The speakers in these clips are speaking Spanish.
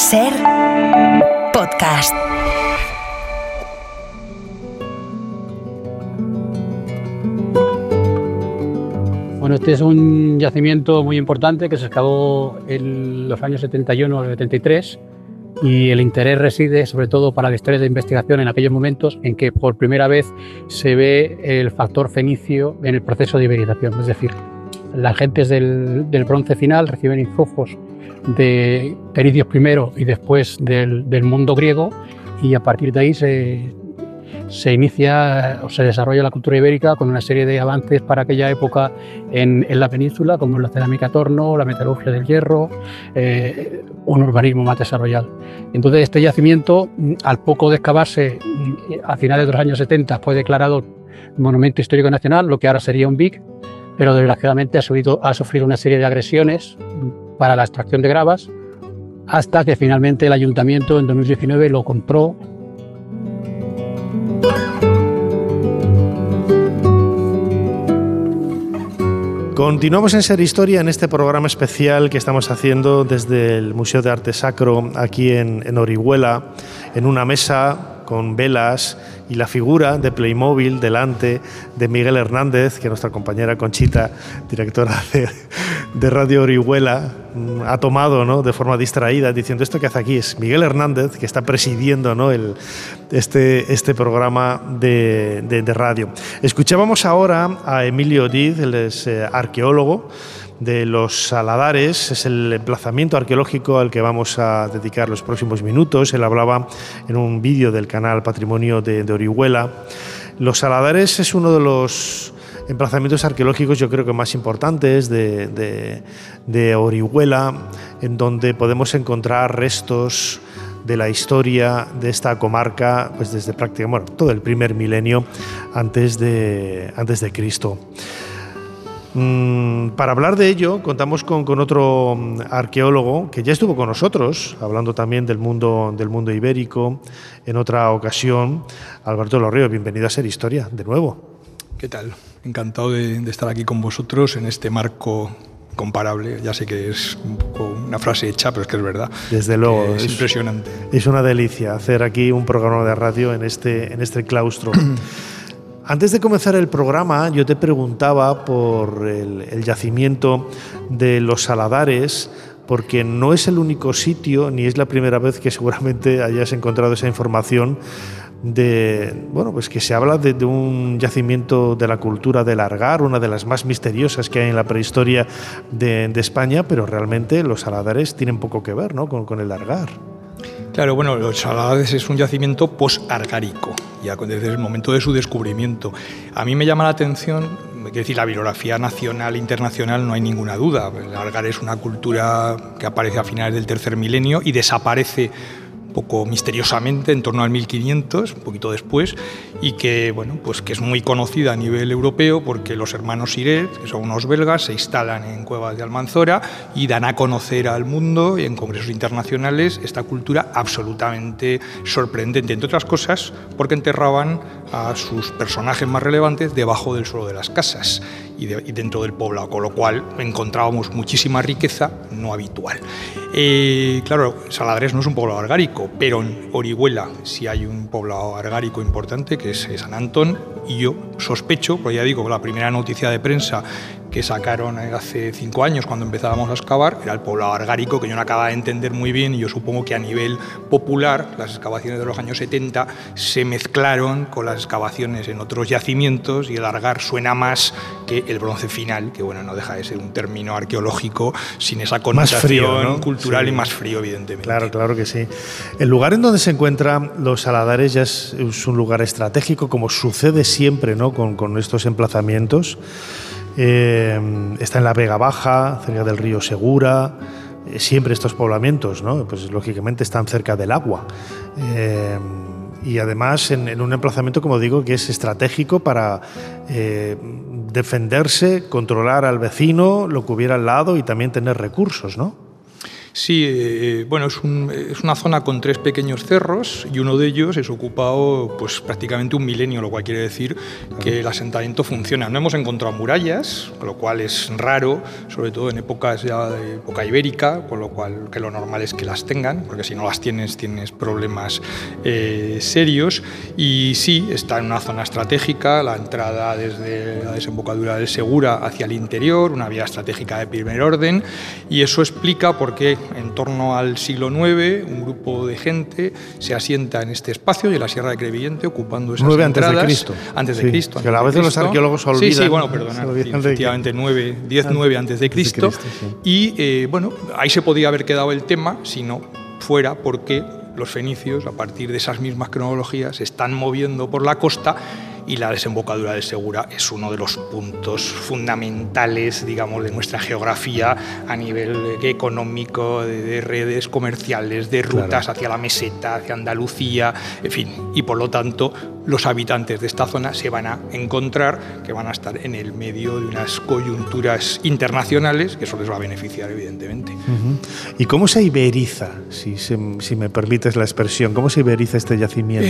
SER Podcast. Bueno, este es un yacimiento muy importante que se excavó en los años 71 o 73 y el interés reside sobre todo para la historia de investigación en aquellos momentos en que por primera vez se ve el factor fenicio en el proceso de iberización, es decir, las gentes del bronce final reciben influjos de pericios primero y después del mundo griego, y a partir de ahí se inicia o se desarrolla la cultura ibérica con una serie de avances para aquella época en la península, como la cerámica torno, la metalurgia del hierro, un urbanismo más desarrollado. Entonces este yacimiento, al poco de excavarse a finales de los años 70, fue declarado Monumento Histórico Nacional, lo que ahora sería un BIC, pero desgraciadamente ha sufrido una serie de agresiones para la extracción de gravas, hasta que finalmente el ayuntamiento en 2019 lo compró. Continuamos en SER Historia, en este programa especial que estamos haciendo desde el Museo de Arte Sacro aquí en Orihuela, en una mesa con velas y la figura de Playmobil delante de Miguel Hernández, que nuestra compañera Conchita, directora de Radio Orihuela, ha tomado, ¿no?, de forma distraída, diciendo: esto que hace aquí es Miguel Hernández, que está presidiendo, ¿no?, este programa de radio. Escuchábamos ahora a Emilio Diz, él es arqueólogo de Los Saladares, es el emplazamiento arqueológico al que vamos a dedicar los próximos minutos. Él hablaba en un vídeo del canal Patrimonio de Orihuela. Los Saladares es uno de los emplazamientos arqueológicos, yo creo que más importantes de Orihuela, en donde podemos encontrar restos de la historia de esta comarca, pues desde prácticamente todo el primer milenio antes de Cristo. Para hablar de ello contamos con otro arqueólogo que ya estuvo con nosotros, hablando también del mundo ibérico en otra ocasión. Alberto Lorrio, bienvenido a SER Historia de nuevo. ¿Qué tal? Encantado de estar aquí con vosotros en este marco comparable. Ya sé que es un poco una frase hecha, pero es que es verdad. Desde luego. Es impresionante. Es una delicia hacer aquí un programa de radio en este claustro. Antes de comenzar el programa, yo te preguntaba por el yacimiento de Los Saladares, porque no es el único sitio, ni es la primera vez que seguramente hayas encontrado esa información pues que se habla de un yacimiento de la cultura del Argar, una de las más misteriosas que hay en la prehistoria de España, pero realmente Los Saladares tienen poco que ver, ¿no?, con el Argar. Claro, bueno, Los Saladares es un yacimiento post-argárico, ya desde el momento de su descubrimiento. A mí me llama la atención, es decir, la bibliografía nacional e internacional no hay ninguna duda. El Argar es una cultura que aparece a finales del tercer milenio y desaparece un poco misteriosamente en torno al 1500, un poquito después, y que, bueno, pues que es muy conocida a nivel europeo porque los hermanos Siret, que son unos belgas, se instalan en cuevas de Almanzora y dan a conocer al mundo y en congresos internacionales esta cultura absolutamente sorprendente, entre otras cosas porque enterraban a sus personajes más relevantes debajo del suelo de las casas y dentro del poblado, con lo cual encontrábamos muchísima riqueza no habitual. Claro, Saladares no es un poblado argárico, pero en Orihuela sí hay un poblado argárico importante, que es San Antón, y yo sospecho, pues ya digo, la primera noticia de prensa que sacaron hace 5 años cuando empezábamos a excavar era el poblado argárico, que yo no acababa de entender muy bien, y yo supongo que a nivel popular las excavaciones de los años 70 se mezclaron con las excavaciones en otros yacimientos y el Argar suena más que el bronce final, que bueno, no deja de ser un término arqueológico sin esa connotación frío, ¿no?, cultural, sí, y más frío, evidentemente. Claro que sí. El lugar en donde se encuentran Los Saladares ya es un lugar estratégico, como sucede siempre, ¿no?, con estos emplazamientos. Está en la Vega Baja, cerca del río Segura. Siempre estos poblamientos, ¿no?, pues lógicamente están cerca del agua. Y además en un emplazamiento, como digo, que es estratégico para defenderse, controlar al vecino, lo que hubiera al lado y también tener recursos, ¿no? Sí, bueno, es una zona con 3 pequeños cerros y uno de ellos es ocupado pues, prácticamente un milenio, lo cual quiere decir que el asentamiento funciona. No hemos encontrado murallas, con lo cual es raro, sobre todo en épocas ya de época ibérica, con lo cual que lo normal es que las tengan, porque si no las tienes problemas serios. Y sí, está en una zona estratégica, la entrada desde la desembocadura del Segura hacia el interior, una vía estratégica de primer orden, y eso explica por qué en torno al siglo IX un grupo de gente se asienta en este espacio y en la Sierra de Crevillente ocupando esas 9 entradas. Antes de Cristo. Que a veces los arqueólogos olvidan. Sí, bueno, perdona, efectivamente 10-9 antes de Cristo. Y bueno, ahí se podía haber quedado el tema si no fuera porque los fenicios, a partir de esas mismas cronologías, se están moviendo por la costa. Y la desembocadura del Segura es uno de los puntos fundamentales, digamos, de nuestra geografía a nivel económico, de redes comerciales, de rutas hacia la meseta, hacia Andalucía, en fin. Y por lo tanto, los habitantes de esta zona se van a encontrar que van a estar en el medio de unas coyunturas internacionales, que eso les va a beneficiar, evidentemente. ¿Y cómo se iberiza, si me permites la expresión, cómo se iberiza este yacimiento?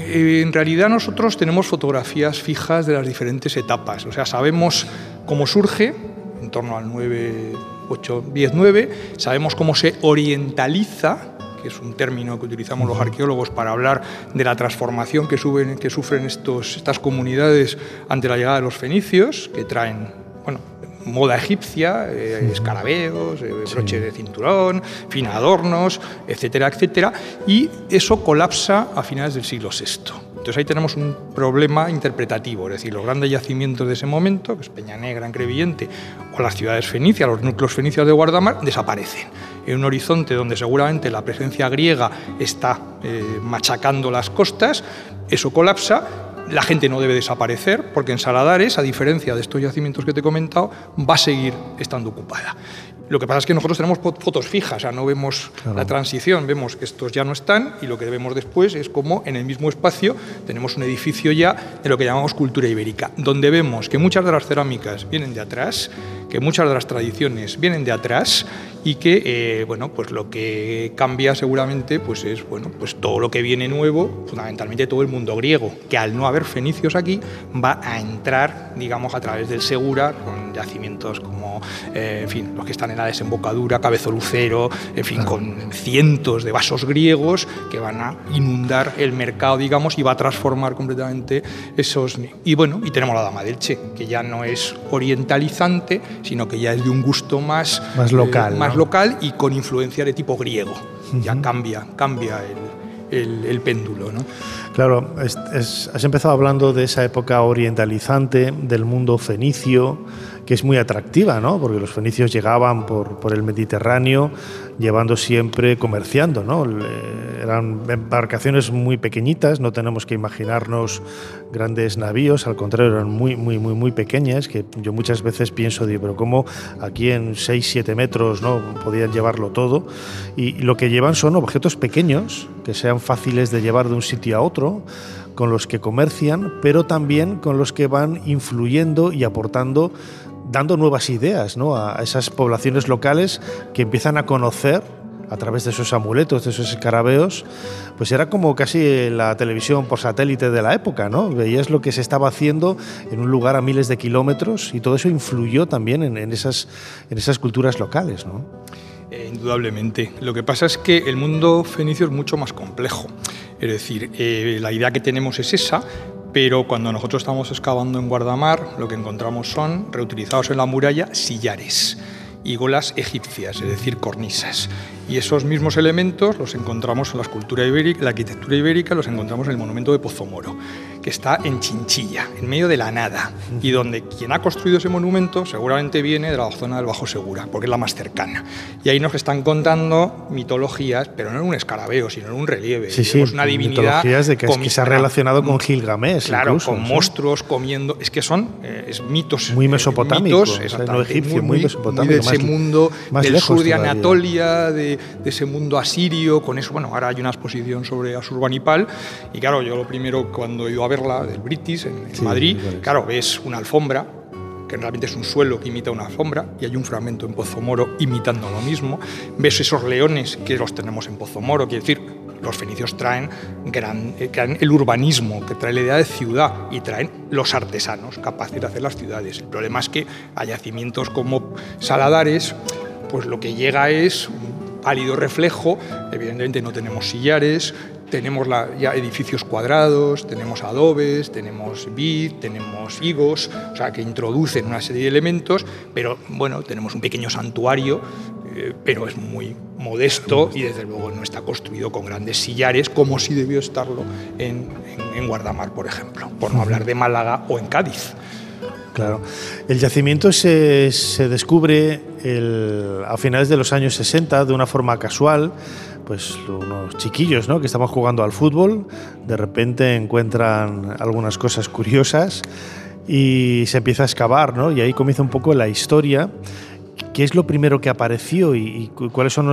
En realidad nosotros tenemos fotografías fijas de las diferentes etapas, o sea, sabemos cómo surge, en torno al 9, 8, 10, 9, sabemos cómo se orientaliza, que es un término que utilizamos los arqueólogos para hablar de la transformación que sufren estas comunidades ante la llegada de los fenicios, que traen, bueno, moda egipcia, escarabeos, broche de cinturón, adornos, etcétera, etcétera, y eso colapsa a finales del siglo VI. Entonces ahí tenemos un problema interpretativo, es decir, los grandes yacimientos de ese momento, que es Peña Negra en Crevillente, o las ciudades fenicias, los núcleos fenicios de Guardamar, desaparecen. En un horizonte donde seguramente la presencia griega está machacando las costas, eso colapsa. La gente no debe desaparecer porque en Saladares, a diferencia de estos yacimientos que te he comentado, va a seguir estando ocupada. Lo que pasa es que nosotros tenemos fotos fijas, o sea, no vemos la transición, vemos que estos ya no están y lo que vemos después es como en el mismo espacio tenemos un edificio ya de lo que llamamos cultura ibérica, donde vemos que muchas de las cerámicas vienen de atrás, que muchas de las tradiciones vienen de atrás y que bueno, pues lo que cambia seguramente pues es bueno, pues todo lo que viene nuevo, fundamentalmente todo el mundo griego, que al no haber fenicios aquí va a entrar, digamos, a través del Segura con yacimientos como en fin, los que están en la desembocadura, Cabezolucero, en fin, con cientos de vasos griegos que van a inundar el mercado, digamos, y va a transformar completamente esos. Y bueno, y tenemos la Dama del Che, que ya no es orientalizante, sino que ya es de un gusto más local, más local y con influencia de tipo griego. Ya cambia el péndulo, ¿no? Claro, has empezado hablando de esa época orientalizante del mundo fenicio, que es muy atractiva, ¿no? Porque los fenicios llegaban por el Mediterráneo, llevando siempre, comerciando, ¿no? Eran embarcaciones muy pequeñitas, no tenemos que imaginarnos grandes navíos, al contrario, eran muy pequeñas, que yo muchas veces pienso, digo, pero ¿cómo aquí en 6-7 metros, ¿no? Podían llevarlo todo? Y lo que llevan son objetos pequeños, que sean fáciles de llevar de un sitio a otro, con los que comercian, pero también con los que van influyendo y aportando, dando nuevas ideas, ¿no? A esas poblaciones locales que empiezan a conocer a través de esos amuletos, de esos escarabeos. Pues era como casi la televisión por satélite de la época, ¿no? Veías lo que se estaba haciendo en un lugar a miles de kilómetros y todo eso influyó también en esas culturas locales, ¿no? Indudablemente. Lo que pasa es que el mundo fenicio es mucho más complejo. Es decir, la idea que tenemos es esa, pero cuando nosotros estamos excavando en Guardamar, lo que encontramos son, reutilizados en la muralla, sillares y golas egipcias, es decir, cornisas. Y esos mismos elementos los encontramos en la escultura ibérica, la arquitectura ibérica, los encontramos en el monumento de Pozomoro, que está en Chinchilla, en medio de la nada, y donde quien ha construido ese monumento seguramente viene de la zona del Bajo Segura, porque es la más cercana. Y ahí nos están contando mitologías, pero no en un escarabeo, sino en un relieve. Sí, una divinidad mitologías de que se ha relacionado con Gilgamesh. Claro, incluso, con monstruos comiendo. Es que son mitos. Muy mesopotámicos, no egipcio, muy mesopotámico. Muy de ese mundo más del sur de todavía. Anatolia, de ese mundo asirio, con eso. Bueno, ahora hay una exposición sobre Asurbanipal, y claro, yo lo primero cuando he ido a verla, del British, en Madrid, claro, ves una alfombra que realmente es un suelo que imita una sombra, y hay un fragmento en Pozomoro imitando lo mismo. Ves esos leones que los tenemos en Pozomoro, quiere decir, los fenicios traen el urbanismo, que trae la idea de ciudad, y traen los artesanos capaces de hacer las ciudades. El problema es que a yacimientos como Saladares, pues lo que llega es un pálido reflejo. Evidentemente no tenemos sillares, tenemos ya edificios cuadrados, tenemos adobes, tenemos vid, tenemos higos, o sea, que introducen una serie de elementos, pero bueno, tenemos un pequeño santuario, pero es muy modesto y desde luego no está construido con grandes sillares como sí debió estarlo en Guardamar, por ejemplo, por no hablar de Málaga o en Cádiz. Claro. El yacimiento se descubre a finales de los años 60 de una forma casual. Pues unos chiquillos, ¿no?, que estaban jugando al fútbol, de repente encuentran algunas cosas curiosas y se empieza a excavar, ¿no? Y ahí comienza un poco la historia. ¿Qué es lo primero que apareció y cuáles son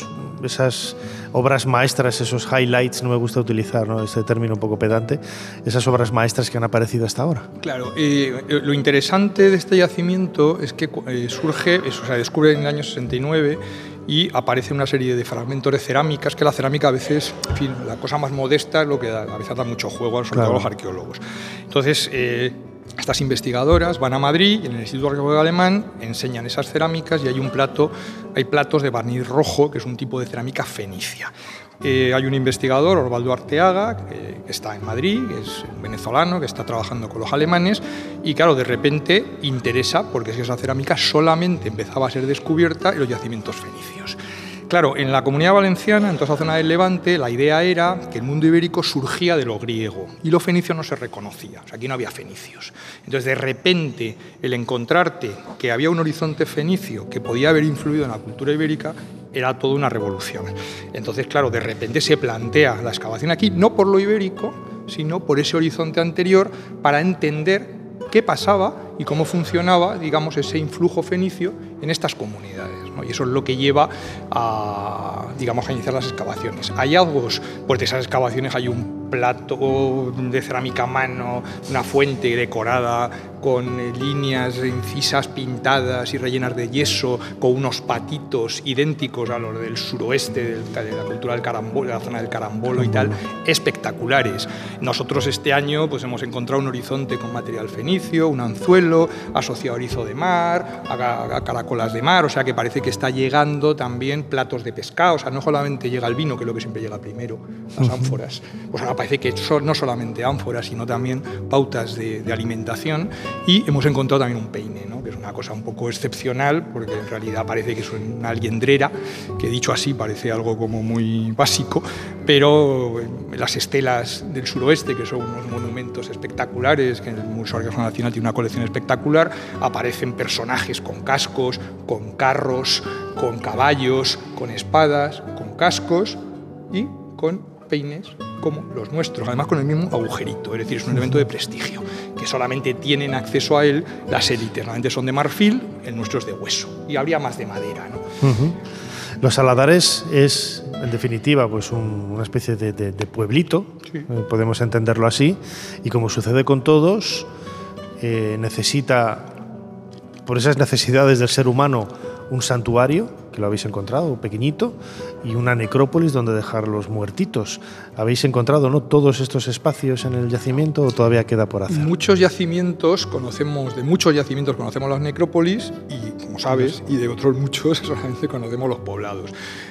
esas obras maestras, esos highlights? No me gusta utilizar, ¿no?, este término un poco pedante, esas obras maestras que han aparecido hasta ahora. Claro, lo interesante de este yacimiento es que se descubre en el año 69 y aparece una serie de fragmentos de cerámicas, que la cerámica a veces, en fin, la cosa más modesta es lo que a veces da mucho juego, sobre todo a los arqueólogos. Entonces, estas investigadoras van a Madrid y en el Instituto Arqueológico Alemán enseñan esas cerámicas y hay platos de barniz rojo, que es un tipo de cerámica fenicia. Hay un investigador, Osvaldo Arteaga, que está en Madrid, que es un venezolano, que está trabajando con los alemanes, y claro, de repente interesa, porque esa cerámica solamente empezaba a ser descubierta en los yacimientos fenicios. Claro, en la Comunidad Valenciana, en toda esa zona del Levante, la idea era que el mundo ibérico surgía de lo griego y lo fenicio no se reconocía, o sea, aquí no había fenicios. Entonces, de repente, el encontrarte que había un horizonte fenicio que podía haber influido en la cultura ibérica era toda una revolución. Entonces, claro, de repente se plantea la excavación aquí, no por lo ibérico, sino por ese horizonte anterior, para entender qué pasaba y cómo funcionaba, digamos, ese influjo fenicio en estas comunidades, ¿no? Y eso es lo que lleva a iniciar las excavaciones. Hallazgos, pues de esas excavaciones hay un plato de cerámica a mano, una fuente decorada con líneas incisas pintadas y rellenas de yeso, con unos patitos idénticos a los del suroeste, de la cultura del carambolo, de la zona del carambolo y tal, espectaculares. Nosotros este año pues hemos encontrado un horizonte con material fenicio, un anzuelo asociado a erizo de mar, a caracolas de mar, o sea que parece que está llegando también platos de pescado, o sea, no solamente llega el vino, que es lo que siempre llega primero, las ánforas, pues ahora parece que son no solamente ánforas, sino también pautas de alimentación, y hemos encontrado también un peine, ¿no?, que es una cosa un poco excepcional, porque en realidad parece que es una liendrera, que dicho así parece algo como muy básico, pero las estelas del suroeste, que son unos monumentos espectaculares, que en el Museo Arqueológico Nacional tiene una colección espectacular, aparecen personajes con cascos, con carros, con caballos, con espadas, con cascos y con peines como los nuestros, además con el mismo agujerito, es decir, es un elemento de prestigio, que solamente tienen acceso a él las élites, normalmente son de marfil, el nuestro es de hueso, y habría más de madera, ¿no? Los Saladares es, en definitiva, pues una especie de pueblito, sí, podemos entenderlo así, y como sucede con todos, necesita, por esas necesidades del ser humano, un santuario, que lo habéis encontrado, pequeñito, y una necrópolis donde dejar los muertitos. ¿Habéis encontrado, no, todos estos espacios en el yacimiento o todavía queda por hacer? Muchos yacimientos conocemos las necrópolis y, como sabes, y de otros muchos solamente conocemos los poblados.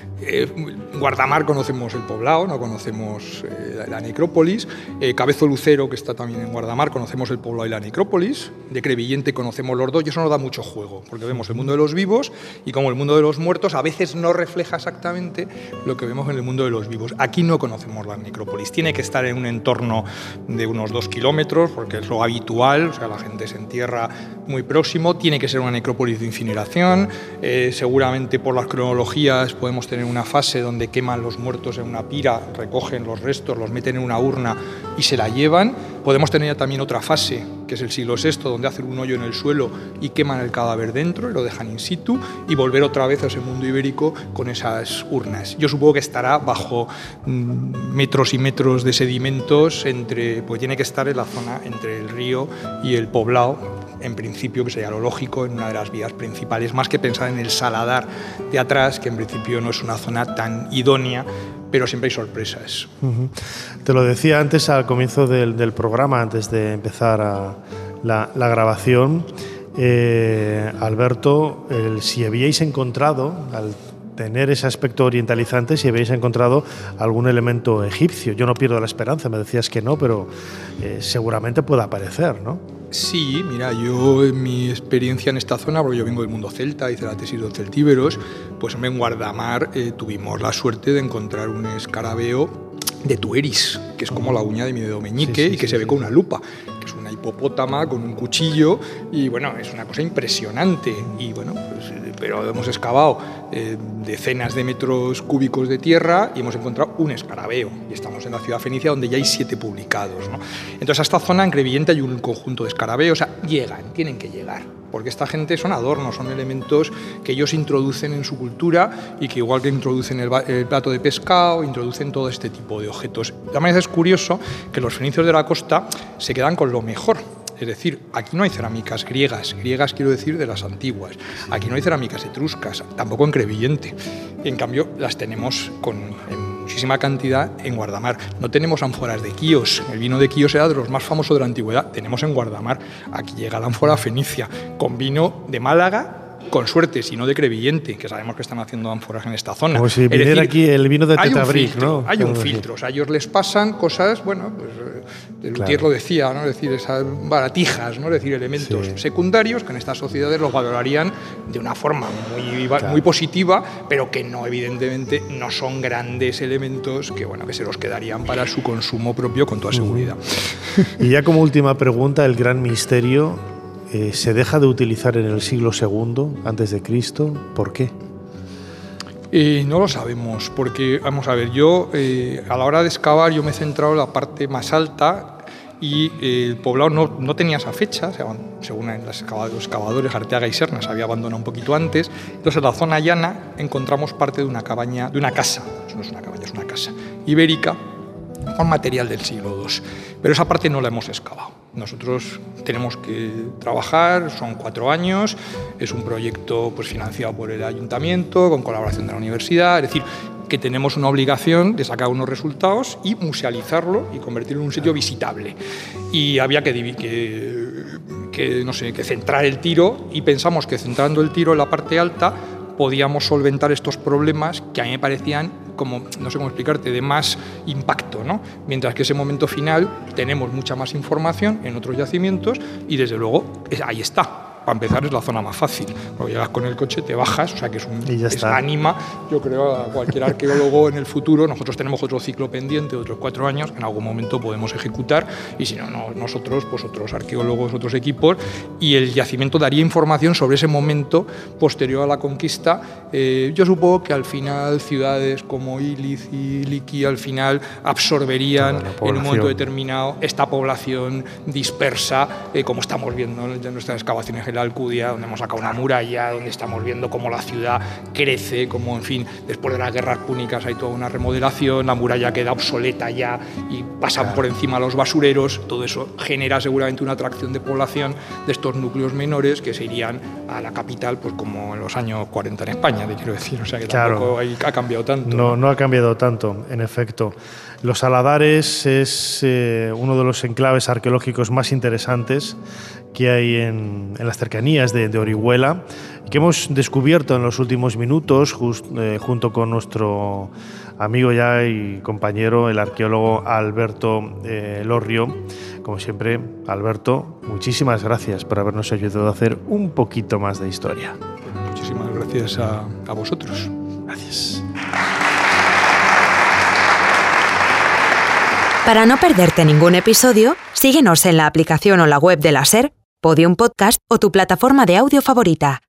Guardamar conocemos el poblado, no conocemos la necrópolis. Cabezo Lucero, que está también en Guardamar, conocemos el poblado y la necrópolis. De Crevillente conocemos los dos y eso nos da mucho juego, porque vemos el mundo de los vivos y como el mundo de los muertos a veces no refleja exactamente lo que vemos en el mundo de los vivos. Aquí no conocemos la necrópolis. Tiene que estar en un entorno de unos 2 kilómetros, porque es lo habitual, o sea, la gente se entierra muy próximo. Tiene que ser una necrópolis de incineración. Seguramente por las cronologías podemos tener una fase donde queman los muertos en una pira, recogen los restos, los meten en una urna y se la llevan. Podemos tener también otra fase, que es el siglo VI, donde hacen un hoyo en el suelo y queman el cadáver dentro y lo dejan in situ, y volver otra vez a ese mundo ibérico con esas urnas. Yo supongo que estará bajo metros y metros de sedimentos, pues tiene que estar en la zona entre el río y el poblado, en principio, que sería lo lógico, en una de las vías principales, más que pensar en el Saladar de atrás, que en principio no es una zona tan idónea, pero siempre hay sorpresas. Te lo decía antes al comienzo del programa, antes de empezar la grabación, Alberto, si habíais encontrado, al tener ese aspecto orientalizante, si habéis encontrado algún elemento egipcio. Yo no pierdo la esperanza, me decías que no, pero seguramente puede aparecer, ¿no? Sí, mira, yo en mi experiencia en esta zona, porque yo vengo del mundo celta, hice la tesis de los celtíberos, pues en Guardamar tuvimos la suerte de encontrar un escarabeo de Tueris, que es como la uña de mi dedo meñique y que se ve con una lupa, que es una hipopótama con un cuchillo y bueno, es una cosa impresionante y bueno, pues, pero hemos excavado decenas de metros cúbicos de tierra y hemos encontrado un escarabeo y estamos en la ciudad fenicia donde ya hay 7 publicados, ¿no? Entonces a esta zona en Crevillente hay un conjunto de escarabeos, o sea, tienen que llegar, porque esta gente son adornos, son elementos que ellos introducen en su cultura y que igual que introducen el plato de pescado, introducen todo este tipo de objetos. Además es curioso que los fenicios de la costa se quedan con lo mejor. Es decir, aquí no hay cerámicas griegas quiero decir de las antiguas, aquí no hay cerámicas etruscas, tampoco en Crevillente. En cambio, las tenemos en muchísima cantidad en Guardamar. No tenemos ánforas de Quíos, el vino de Quíos era de los más famosos de la antigüedad, tenemos en Guardamar. Aquí llega la ánfora fenicia, con vino de Málaga, con suerte, si no de Crevillente, que sabemos que están haciendo ánforas en esta zona. Como si viniera aquí el vino de Tetabric, ¿no? Hay un filtro, o sea, a ellos les pasan cosas, bueno, pues Luthier lo decía, ¿no? Es decir, esas baratijas, ¿no? Es decir, elementos secundarios que en estas sociedades los valorarían de una forma muy positiva, pero que no, evidentemente, no son grandes elementos que, bueno, que se los quedarían para su consumo propio con toda seguridad. Y ya como última pregunta, el gran misterio, ¿se deja de utilizar en el siglo II antes de Cristo? ¿Por qué? No lo sabemos, porque, vamos a ver, yo a la hora de excavar yo me he centrado en la parte más alta y el poblado no tenía esa fecha, según los excavadores Arteaga y Serna se había abandonado un poquito antes. Entonces en la zona llana encontramos parte de una cabaña, de una casa, no es una cabaña, es una casa ibérica con material del siglo II, pero esa parte no la hemos excavado. Nosotros tenemos que trabajar, son 4 años, es un proyecto pues, financiado por el ayuntamiento, con colaboración de la universidad, es decir, que tenemos una obligación de sacar unos resultados y musealizarlo y convertirlo en un sitio visitable. Y había que centrar el tiro y pensamos que centrando el tiro en la parte alta podíamos solventar estos problemas que a mí me parecían como, no sé cómo explicarte, de más impacto, ¿no? Mientras que ese momento final tenemos mucha más información en otros yacimientos y desde luego ahí está. Para empezar es la zona más fácil, porque llegas con el coche, te bajas, o sea que anima, yo creo, a cualquier arqueólogo en el futuro. Nosotros tenemos otro ciclo pendiente de otros 4 años, que en algún momento podemos ejecutar, y si no, nosotros, pues otros arqueólogos, otros equipos, y el yacimiento daría información sobre ese momento posterior a la conquista. Yo supongo que al final ciudades como Iliz y Liki al final absorberían en un momento determinado esta población dispersa, como estamos viendo en nuestras excavaciones en la Alcudia, donde hemos sacado una muralla, donde estamos viendo cómo la ciudad crece, cómo, en fin, después de las guerras púnicas hay toda una remodelación, la muralla queda obsoleta ya y pasan por encima los basureros. Todo eso genera seguramente una atracción de población de estos núcleos menores que se irían a la capital, pues como en los años 40 en España, te quiero decir, o sea que tampoco ha cambiado tanto. No ha cambiado tanto, en efecto. Los Saladares es uno de los enclaves arqueológicos más interesantes que hay en las cercanías de Orihuela, que hemos descubierto en los últimos minutos junto con nuestro amigo ya y compañero, el arqueólogo Alberto Lorrio. Como siempre, Alberto, muchísimas gracias por habernos ayudado a hacer un poquito más de historia. Muchísimas gracias a vosotros. Gracias. Para no perderte ningún episodio, síguenos en la aplicación o la web de la SER, Podium Podcast o tu plataforma de audio favorita.